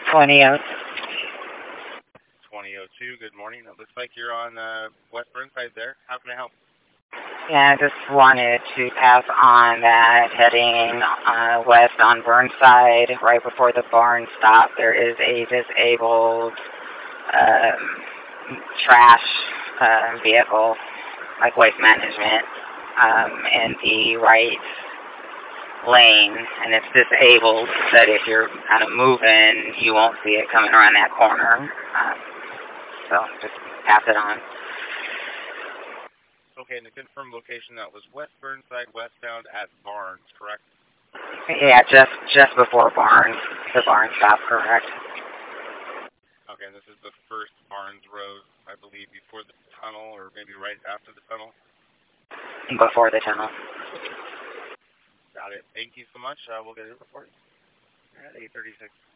20. 2002, good morning. It looks like you're on West Burnside there. How can I help? Yeah, I just wanted to pass on that heading west on Burnside, right before the barn stop, there is a disabled trash vehicle, like waste management, in the right lane, and it's disabled, that if you're kind of moving, you won't see it coming around that corner. So just pass it on. Okay, and the confirmed location, that was West Burnside, westbound at Barnes, correct? Yeah, just before Barnes, the Barnes stop, correct. Okay, and this is the first Barnes Road, I believe, before the tunnel, or maybe right after the tunnel? Before the tunnel. Got it. Thank you so much. We'll get it reported at 8:36.